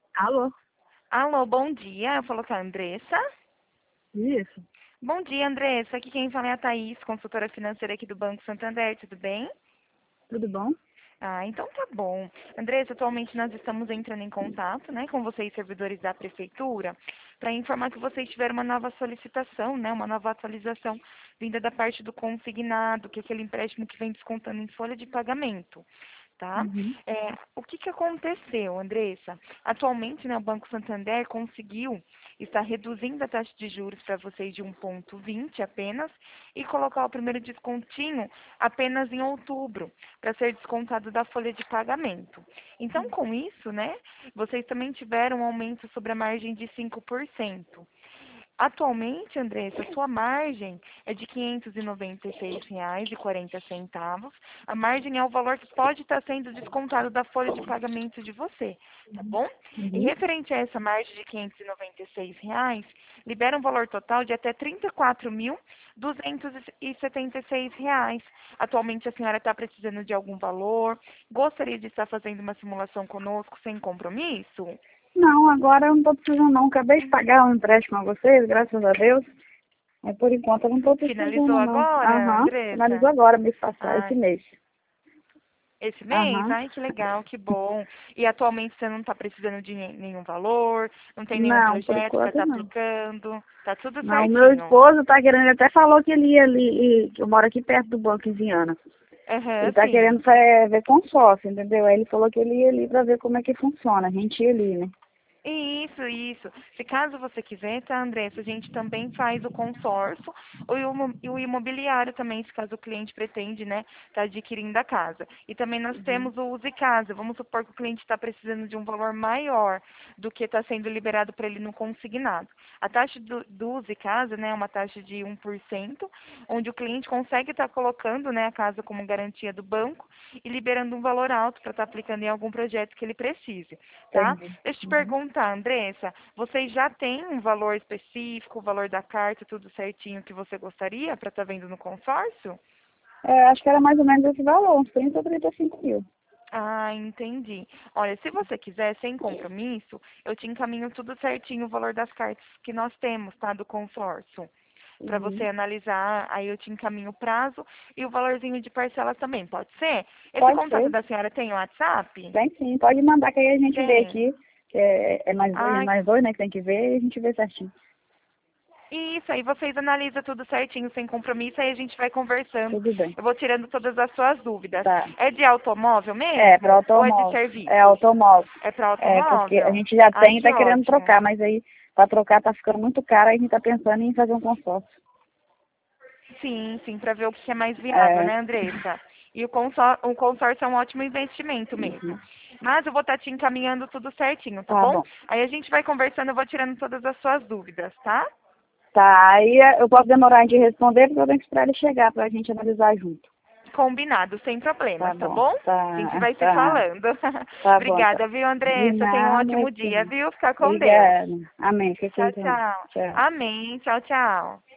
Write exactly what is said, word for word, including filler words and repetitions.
Alô? Alô, bom dia. Eu falo com a Andressa. Isso, Bom dia, Andressa. Aqui quem fala é a Thaís, consultora financeira aqui do Banco Santander. Tudo bem? tudo bom? Ah, então tá bom. Andressa, atualmente nós estamos entrando em contato, né, com vocês, servidores da prefeitura, para informar que vocês tiveram uma nova solicitação, né, uma nova atualização vinda da parte do consignado, que é aquele empréstimo que vem descontando em folha de pagamento. Tá? Uhum. É, o que, que aconteceu, Andressa? Atualmente, né, o Banco Santander conseguiu estar reduzindo a taxa de juros para vocês de um vírgula vinte apenas e colocar o primeiro descontinho apenas em outubro, para ser descontado da folha de pagamento. Então, com isso, né, vocês também tiveram um aumento sobre a margem de cinco por cento. Atualmente, Andressa, sua margem é de quinhentos e noventa e seis reais e quarenta centavos. A margem é o valor que pode estar sendo descontado da folha de pagamento de você, tá bom? E Uhum. referente a essa margem de quinhentos e noventa e seis reais, libera um valor total de até trinta e quatro mil duzentos e setenta e seis reais. Atualmente a senhora está precisando de algum valor? Gostaria de estar fazendo uma simulação conosco sem compromisso? Não, agora eu não estou precisando não. Acabei de pagar um empréstimo a vocês, graças a Deus. Mas por enquanto eu não estou Finalizou precisando não. agora, Aham, finalizou Andressa? agora, mês passado, esse Ah, mês. esse mês? Aham. Ai, que legal, que bom. E atualmente você não está precisando de ne- nenhum valor, não tem nenhum Não, por projeto para enquanto estar não. aplicando, tá tudo Não, o meu certinho. esposo tá querendo, ele até falou que ele ia ali, e- que eu moro aqui perto do banco em Viana. Ele Aham, tá sim. querendo é, ver consórcio, entendeu? Aí ele falou que ele ia ali pra ver como é que funciona. A gente ia ali, né? Isso, isso. Se caso você quiser, tá, Andressa, a gente também faz o consórcio ou o imo- e o imobiliário também, se caso o cliente pretende, né, tá adquirindo a casa. E também nós Uhum. temos o Use Casa. Vamos supor que o cliente está precisando de um valor maior do que está sendo liberado para ele no consignado. A taxa do, do Use Casa, né, é uma taxa de um por cento, onde o cliente consegue estar colocando, né, a casa como garantia do banco e liberando um valor alto para estar aplicando em algum projeto que ele precise, tá? Entendi. Deixa eu te Uhum. perguntar, Andressa, vocês já têm um valor específico, o valor da carta, tudo certinho que você gostaria para estar vendo no consórcio? É, acho que era mais ou menos esse valor, uns trinta ou trinta e cinco mil. Ah, entendi. Olha, se você quiser, sem compromisso, eu te encaminho tudo certinho o valor das cartas que nós temos, tá? Do consórcio. Para você Uhum. analisar, aí eu te encaminho o prazo e o valorzinho de parcela também, pode ser? Esse Pode contato ser, da senhora tem o WhatsApp? tem sim, pode mandar que aí a gente vê Tem. aqui, que é, é mais dois, Ah, mais dois, né, que tem que ver e a gente vê certinho. isso, aí vocês analisam tudo certinho, sem compromisso, aí a gente vai conversando. Tudo bem. Eu vou tirando todas as suas dúvidas. Tá. É de automóvel É, para mesmo? Ou é de automóvel. É serviços? automóvel. É para É, porque a automóvel? gente já Ai, tem e que tá querendo ótimo. trocar, mas aí para trocar tá ficando muito caro, aí a gente tá pensando em fazer um consórcio. Sim, sim, para ver o que é mais viável, É. né, Andressa? E o consórcio, o consórcio é um ótimo investimento mesmo. Uhum. Mas eu vou estar te encaminhando tudo certinho, tá Tá bom? bom. Aí a gente vai conversando, eu vou tirando todas as suas dúvidas, tá? Tá, aí eu posso demorar de responder porque eu tenho que esperar ele chegar pra gente analisar junto. Combinado, sem Tá problemas, tá bom. bom? A gente Tá, vai se tá. falando. Tá bom, tá. Obrigada, viu, De Andressa? Tenha um nada, ótimo dia, sim. viu? Fica com Deus. Obrigada. Amém. Fica com Tchau, Deus. tchau. Tchau. Amém. Tchau, tchau.